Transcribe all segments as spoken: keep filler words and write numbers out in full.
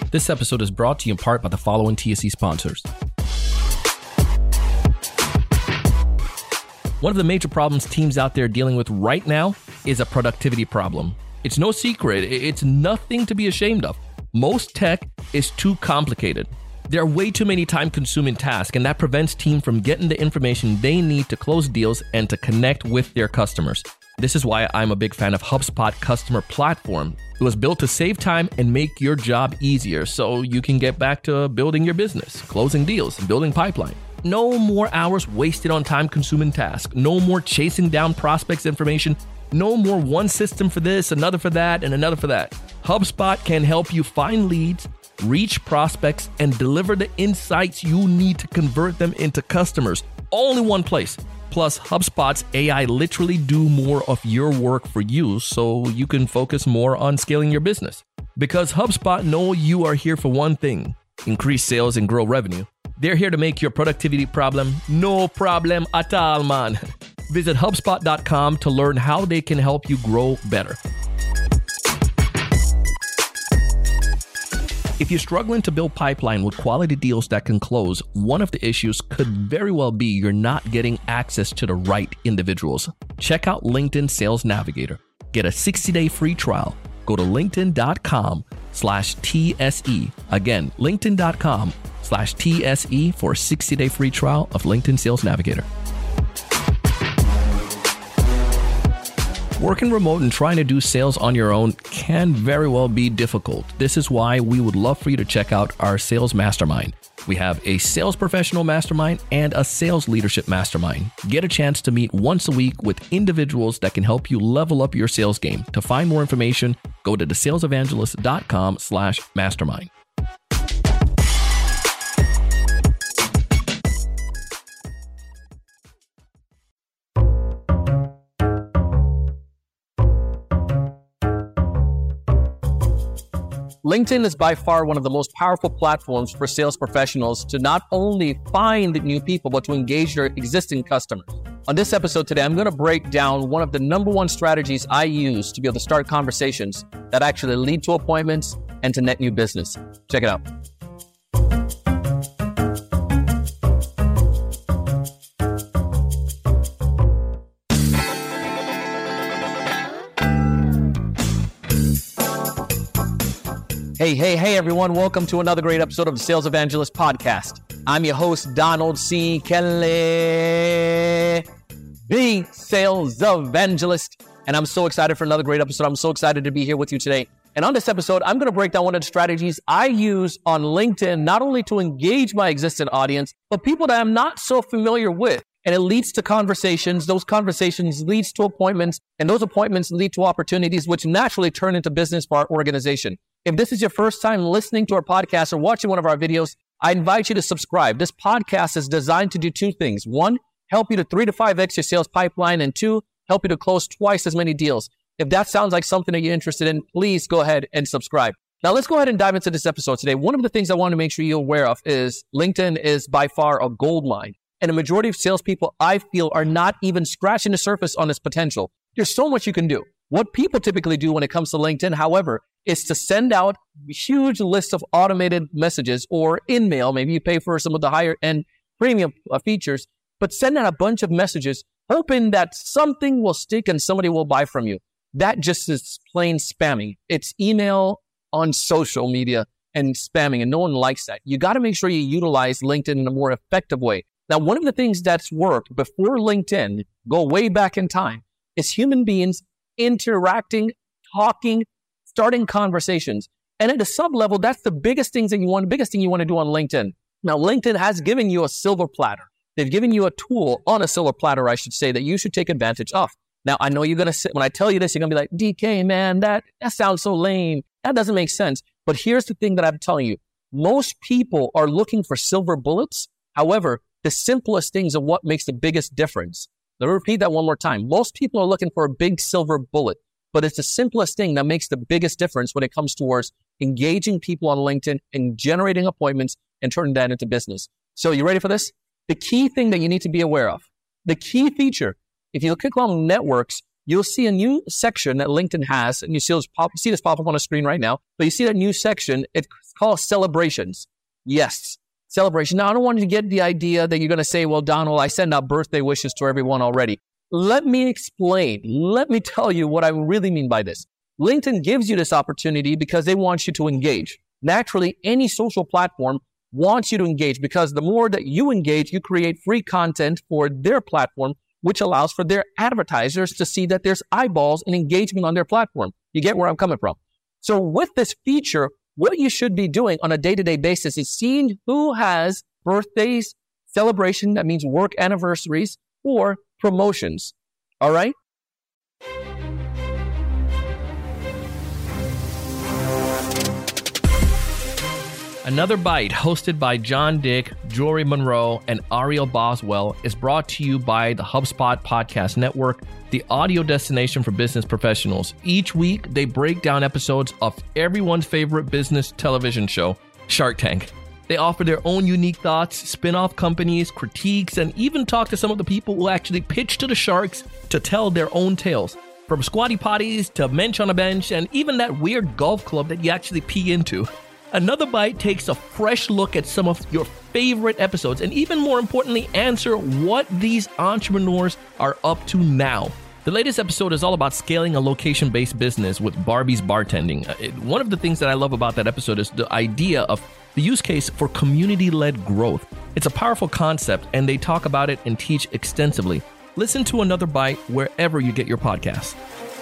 This episode is brought to you in part by the following T S E sponsors. One of the major problems teams out there are dealing with right now is a productivity problem. It's no secret. It's nothing to be ashamed of. Most tech is too complicated. There are way too many time-consuming tasks, and that prevents teams from getting the information they need to close deals and to connect with their customers. This is why I'm a big fan of HubSpot Customer Platform. It was built to save time and make your job easier so you can get back to building your business, closing deals, and building pipeline. No more hours wasted on time-consuming tasks. No more chasing down prospects' information. No more one system for this, another for that, and another for that. HubSpot can help you find leads, reach prospects, and deliver the insights you need to convert them into customers, all in one place. Plus, HubSpot's A I literally do more of your work for you so you can focus more on scaling your business. Because HubSpot know you are here for one thing, increase sales and grow revenue. They're here to make your productivity problem no problem at all, man. Visit HubSpot dot com to learn how they can help you grow better. If you're struggling to build pipeline with quality deals that can close, one of the issues could very well be you're not getting access to the right individuals. Check out LinkedIn Sales Navigator. Get a sixty-day free trial. Go to linkedin dot com slash T S E. Again, linkedin dot com slash T S E for a sixty-day free trial of LinkedIn Sales Navigator. Working remote and trying to do sales on your own can very well be difficult. This is why we would love for you to check out our Sales Mastermind. We have a sales professional mastermind and a sales leadership mastermind. Get a chance to meet once a week with individuals that can help you level up your sales game. To find more information, go to the sales evangelist dot com slash mastermind. LinkedIn is by far one of the most powerful platforms for sales professionals to not only find new people, but to engage their existing customers. On this episode today, I'm going to break down one of the number one strategies I use to be able to start conversations that actually lead to appointments and to net new business. Check it out. Hey, hey, hey, everyone. Welcome to another great episode of the Sales Evangelist Podcast. I'm your host, Donald C. Kelly, the Sales Evangelist. And I'm so excited for another great episode. I'm so excited to be here with you today. And on this episode, I'm going to break down one of the strategies I use on LinkedIn, not only to engage my existing audience, but people that I'm not so familiar with. And it leads to conversations. Those conversations leads to appointments, and those appointments lead to opportunities, which naturally turn into business for our organization. If this is your first time listening to our podcast or watching one of our videos, I invite you to subscribe. This podcast is designed to do two things. One, help you to three to five X your sales pipeline, and two, help you to close twice as many deals. If that sounds like something that you're interested in, please go ahead and subscribe. Now, let's go ahead and dive into this episode today. One of the things I want to make sure you're aware of is LinkedIn is by far a gold mine. And the majority of salespeople, I feel, are not even scratching the surface on its potential. There's so much you can do. What people typically do when it comes to LinkedIn, however, is to send out huge lists of automated messages or in-mail. Maybe you pay for some of the higher end premium uh, features, but send out a bunch of messages hoping that something will stick and somebody will buy from you. That just is plain spamming. It's email on social media and spamming, and no one likes that. You got to make sure you utilize LinkedIn in a more effective way. Now, one of the things that's worked before LinkedIn, go way back in time, is human beings interacting, talking, starting conversations. And at a sub level, that's the biggest things that you want, the biggest thing you want to do on LinkedIn. Now, LinkedIn has given you a silver platter. They've given you a tool on a silver platter, I should say, that you should take advantage of. Now, I know you're going to sit, when I tell you this, you're going to be like, D K, man, that, that sounds so lame. That doesn't make sense. But here's the thing that I'm telling you. Most people are looking for silver bullets. However, the simplest things are what makes the biggest difference. Let me repeat that one more time. Most people are looking for a big silver bullet, but it's the simplest thing that makes the biggest difference when it comes towards engaging people on LinkedIn and generating appointments and turning that into business. So you ready for this? The key thing that you need to be aware of, the key feature, if you click on networks, you'll see a new section that LinkedIn has, and you see this pop, see this pop up on the screen right now, but you see that new section, it's called celebrations. Yes, celebration. Now, I don't want you to get the idea that you're going to say, well, Donald, I send out birthday wishes to everyone already. Let me explain. Let me tell you what I really mean by this. LinkedIn gives you this opportunity because they want you to engage. Naturally, any social platform wants you to engage because the more that you engage, you create free content for their platform, which allows for their advertisers to see that there's eyeballs and engagement on their platform. You get where I'm coming from? So with this feature, what you should be doing on a day-to-day basis is seeing who has birthdays, celebration, that means work anniversaries, or promotions. All right? Another Bite, hosted by John Dick, Jory Monroe, and Ariel Boswell, is brought to you by the HubSpot Podcast Network, the audio destination for business professionals. Each week, they break down episodes of everyone's favorite business television show, Shark Tank. They offer their own unique thoughts, spin-off companies, critiques, and even talk to some of the people who actually pitch to the sharks to tell their own tales. From squatty potties to mensch on a bench, and even that weird golf club that you actually pee into. Another Bite takes a fresh look at some of your favorite episodes and even more importantly, answer what these entrepreneurs are up to now. The latest episode is all about scaling a location-based business with Barbie's Bartending. It, one of the things that I love about that episode is the idea of the use case for community-led growth. It's a powerful concept and they talk about it and teach extensively. Listen to Another Bite wherever you get your podcasts.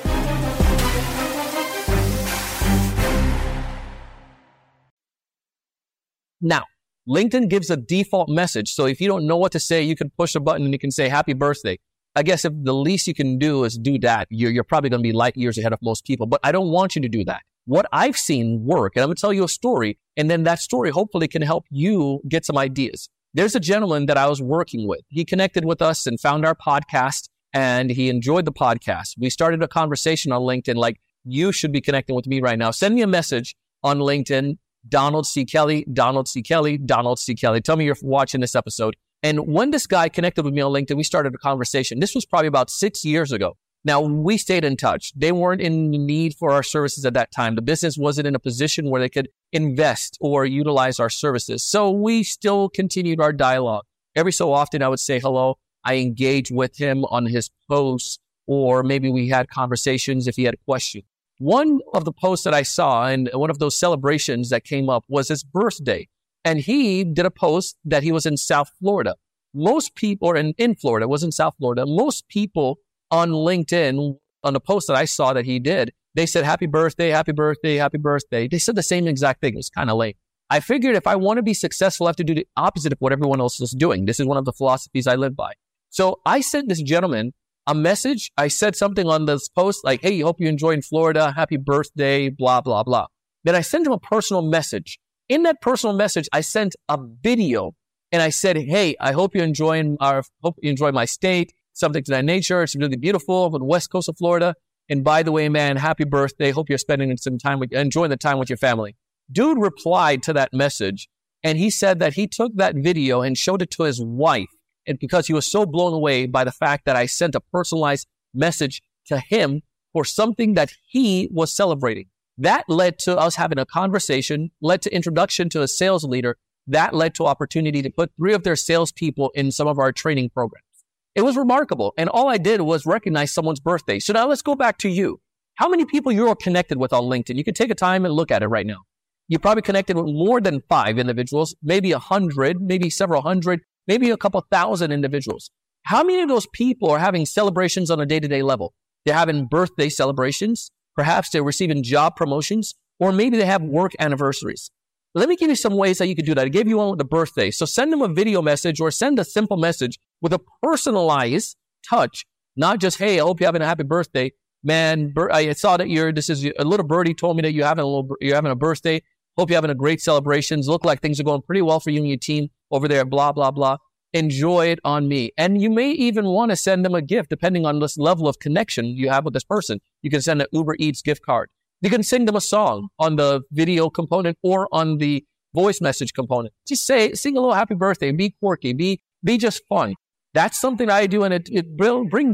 Now, LinkedIn gives a default message. So if you don't know what to say, you can push a button and you can say happy birthday. I guess if the least you can do is do that, you're, you're probably going to be light years ahead of most people. But I don't want you to do that. What I've seen work, and I'm going to tell you a story, and then that story hopefully can help you get some ideas. There's a gentleman that I was working with. He connected with us and found our podcast, and he enjoyed the podcast. We started a conversation on LinkedIn like, you should be connecting with me right now. Send me a message on LinkedIn. Donald C. Kelly, Donald C. Kelly, Donald C. Kelly. Tell me you're watching this episode. And when this guy connected with me on LinkedIn, we started a conversation. This was probably about six years ago. Now, we stayed in touch. They weren't in need for our services at that time. The business wasn't in a position where they could invest or utilize our services. So we still continued our dialogue. Every so often, I would say hello. I engaged with him on his posts, or maybe we had conversations if he had a question. One of the posts that I saw and one of those celebrations that came up was his birthday. And he did a post that he was in South Florida. Most people, or in, in Florida, it was in South Florida. Most people on LinkedIn, on the post that I saw that he did, they said, happy birthday, happy birthday, happy birthday. They said the same exact thing. It was kind of lame. I figured if I want to be successful, I have to do the opposite of what everyone else is doing. This is one of the philosophies I live by. So I sent this gentleman a message. I said something on this post like, hey, hope you enjoy in Florida. Happy birthday, blah, blah, blah. Then I sent him a personal message. In that personal message, I sent a video and I said, hey, I hope you're enjoying our, hope you enjoy my state, something to that nature. It's really beautiful on the west coast of Florida. And by the way, man, happy birthday. Hope you're spending some time with, enjoying the time with your family. Dude replied to that message and he said that he took that video and showed it to his wife. And because he was so blown away by the fact that I sent a personalized message to him for something that he was celebrating. That led to us having a conversation, led to introduction to a sales leader. That led to opportunity to put three of their salespeople in some of our training programs. It was remarkable. And all I did was recognize someone's birthday. So now let's go back to you. How many people you're connected with on LinkedIn? You can take a time and look at it right now. You're probably connected with more than five individuals, maybe a hundred, maybe several hundred, maybe a couple thousand individuals. How many of those people are having celebrations on a day-to-day level? They're having birthday celebrations. Perhaps they're receiving job promotions, or maybe they have work anniversaries. Let me give you some ways that you could do that. I gave you one with the birthday. So send them a video message or send a simple message with a personalized touch, not just, hey, I hope you're having a happy birthday. Man, I saw that you're, this is a little birdie told me that you're having a little, you're having a birthday. Hope you're having a great celebrations. Look like things are going pretty well for you and your team over there, blah, blah, blah. Enjoy it on me. And you may even want to send them a gift depending on this level of connection you have with this person. You can send an Uber Eats gift card. You can sing them a song on the video component or on the voice message component. Just say, sing a little happy birthday, be quirky, be, be just fun. That's something I do, and it, it brings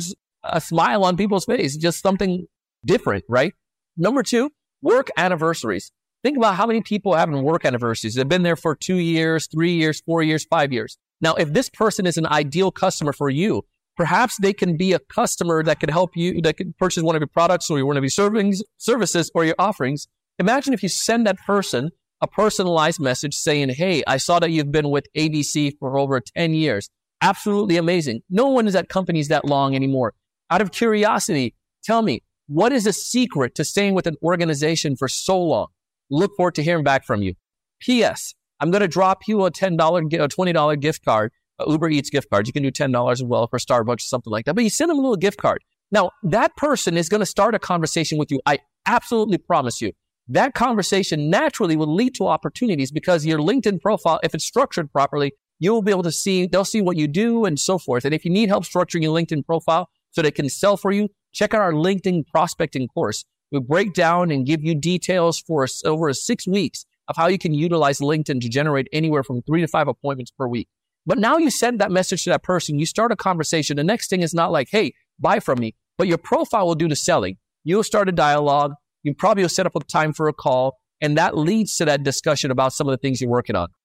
a smile on people's face, just something different, right? Number two, work anniversaries. Think about how many people are having work anniversaries. They've been there for two years, three years, four years, five years. Now, if this person is an ideal customer for you, perhaps they can be a customer that could help you, that could purchase one of your products or one of your servings, services or your offerings. Imagine if you send that person a personalized message saying, hey, I saw that you've been with A B C for over ten years. Absolutely amazing. No one is at companies that long anymore. Out of curiosity, tell me, what is the secret to staying with an organization for so long? Look forward to hearing back from you. P S. I'm going to drop you a ten dollars, a twenty dollars gift card, a Uber Eats gift card. You can do ten dollars as well for Starbucks or something like that. But you send them a little gift card. Now, that person is going to start a conversation with you. I absolutely promise you. That conversation naturally will lead to opportunities because your LinkedIn profile, if it's structured properly, you'll be able to see, they'll see what you do and so forth. And if you need help structuring your LinkedIn profile so they can sell for you, check out our LinkedIn prospecting course. We break down and give you details for over six weeks of how you can utilize LinkedIn to generate anywhere from three to five appointments per week. But now you send that message to that person, you start a conversation. The next thing is not like, hey, buy from me, but your profile will do the selling. You'll start a dialogue. You probably will set up a time for a call, and that leads to that discussion about some of the things you're working on.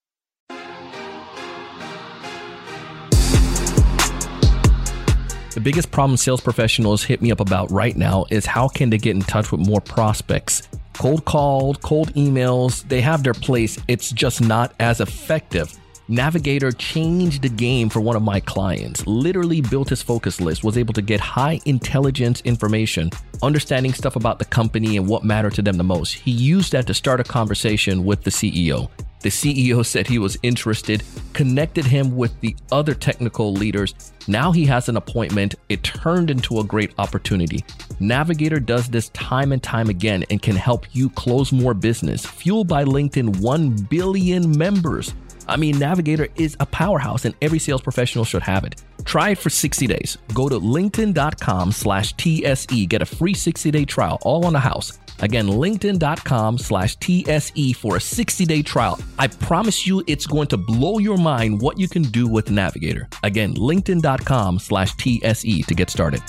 The biggest problem sales professionals hit me up about right now is how can they get in touch with more prospects? Cold calls, cold emails, they have their place. It's just not as effective. Navigator changed the game for one of my clients, literally built his focus list, was able to get high intelligence information, understanding stuff about the company and what mattered to them the most. He used that to start a conversation with the C E O. The C E O said he was interested, connected him with the other technical leaders. Now he has an appointment. It turned into a great opportunity. Navigator does this time and time again and can help you close more business. Fueled by LinkedIn, one billion members. I mean, Navigator is a powerhouse and every sales professional should have it. Try it for sixty days. Go to linkedin.com slash TSE. Get a free sixty day trial all on the house. Again, linkedin.com slash TSE for a sixty day trial. I promise you it's going to blow your mind what you can do with Navigator. Again, linkedin.com slash TSE to get started.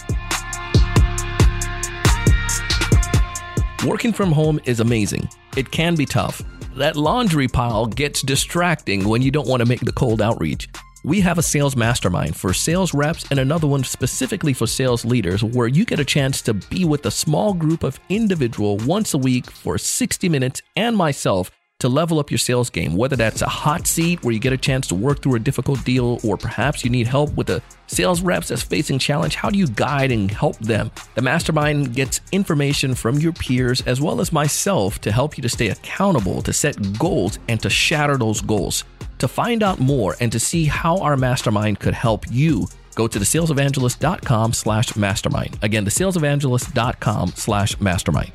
Working from home is amazing. It can be tough. That laundry pile gets distracting when you don't want to make the cold outreach. We have a sales mastermind for sales reps and another one specifically for sales leaders where you get a chance to be with a small group of individual once a week for sixty minutes and myself to level up your sales game, whether that's a hot seat where you get a chance to work through a difficult deal, or perhaps you need help with a sales reps that's facing challenge. How do you guide and help them? The mastermind gets information from your peers as well as myself to help you to stay accountable, to set goals, and to shatter those goals. To find out more and to see how our mastermind could help you, go to thesalesevangelist.com slash mastermind. Again, thesalesevangelist.com slash mastermind.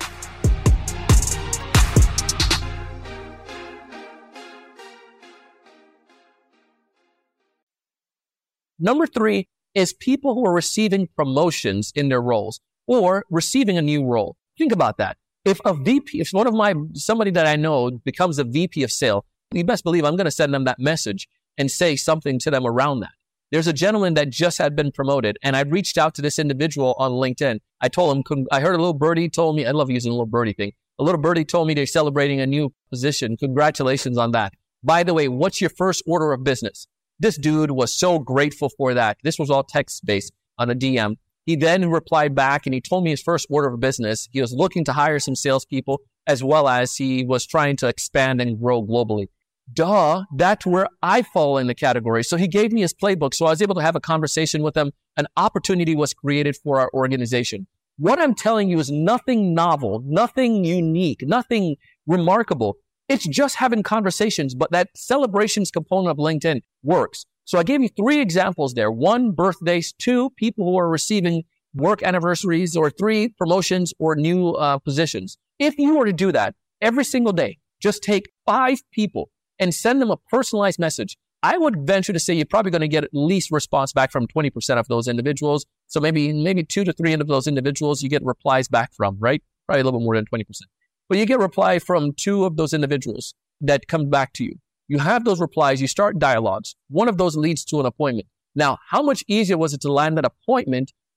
Number three is people who are receiving promotions in their roles or receiving a new role. Think about that. If a V P, if one of my, somebody that I know becomes a V P of sale, you best believe I'm going to send them that message and say something to them around that. There's a gentleman that just had been promoted, and I reached out to this individual on LinkedIn. I told him, I heard a little birdie told me, I love using a little birdie thing. A little birdie told me they're celebrating a new position. Congratulations on that. By the way, what's your first order of business? This dude was so grateful for that. This was all text-based on a D M. He then replied back and he told me his first order of business. He was looking to hire some salespeople as well as he was trying to expand and grow globally. Duh, that's where I fall in the category. So he gave me his playbook. So I was able to have a conversation with him. An opportunity was created for our organization. What I'm telling you is nothing novel, nothing unique, nothing remarkable. It's just having conversations, but that celebrations component of LinkedIn works. So I gave you three examples there. One, birthdays. Two, people who are receiving work anniversaries, or three, promotions or new uh, positions. If you were to do that every single day, just take five people and send them a personalized message. I would venture to say you're probably going to get at least response back from twenty percent of those individuals. So maybe, maybe two to three of those individuals you get replies back from, right? Probably a little bit more than twenty percent. But you get reply from two of those individuals that come back to you. You have those replies, you start dialogues. One of those leads to an appointment. Now, how much easier was it to land that appointment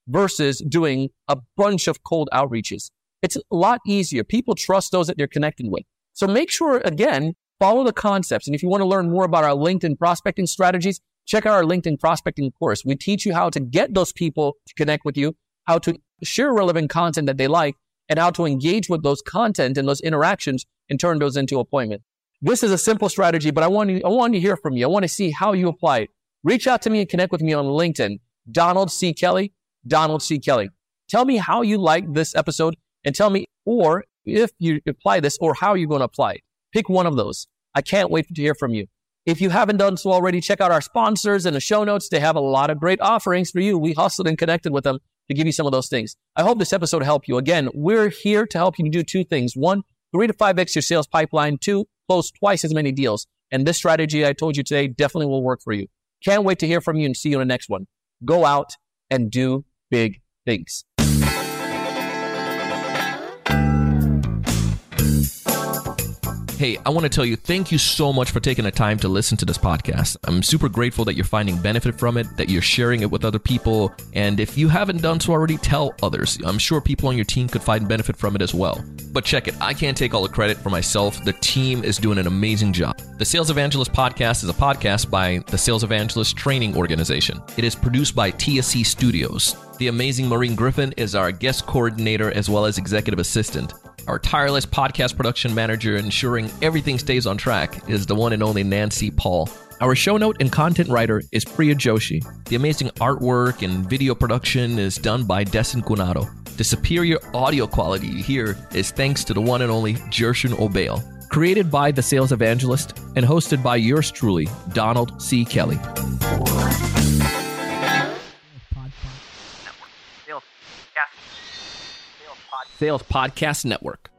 versus doing a bunch of cold outreaches. It's a lot easier. People trust those that they're connecting with. So make sure, again, follow the concepts. And if you want to learn more about our LinkedIn prospecting strategies, check out our LinkedIn prospecting course. We teach you how to get those people to connect with you, how to share relevant content that they like, and how to engage with those content and those interactions and turn those into appointments. This is a simple strategy, but I want to, I want to hear from you. I want to see how you apply it. Reach out to me and connect with me on LinkedIn, Donald C. Kelly, Donald C. Kelly. Tell me how you like this episode and tell me, or if you apply this, or how you're going to apply it. Pick one of those. I can't wait to hear from you. If you haven't done so already, check out our sponsors in the show notes. They have a lot of great offerings for you. We hustled and connected with them to give you some of those things. I hope this episode helped you. Again, we're here to help you do two things. One, three to five X your sales pipeline. Two, close twice as many deals. And this strategy I told you today definitely will work for you. Can't wait to hear from you and see you in the next one. Go out and do big things. Hey, I want to tell you, thank you so much for taking the time to listen to this podcast. I'm super grateful that you're finding benefit from it, that you're sharing it with other people. And if you haven't done so already, tell others. I'm sure people on your team could find benefit from it as well. But check it, I can't take all the credit for myself. The team is doing an amazing job. The Sales Evangelist Podcast is a podcast by the Sales Evangelist Training Organization. It is produced by T S C Studios. The amazing Maureen Griffin is our guest coordinator as well as executive assistant. Our tireless podcast production manager ensuring everything stays on track is the one and only Nancy Paul. Our show note and content writer is Priya Joshi. The amazing artwork and video production is done by Desin Cunado. The superior audio quality you hear is thanks to the one and only Jershon Obeil. Created by The Sales Evangelist and hosted by yours truly, Donald C. Kelly. Sales Podcast Network.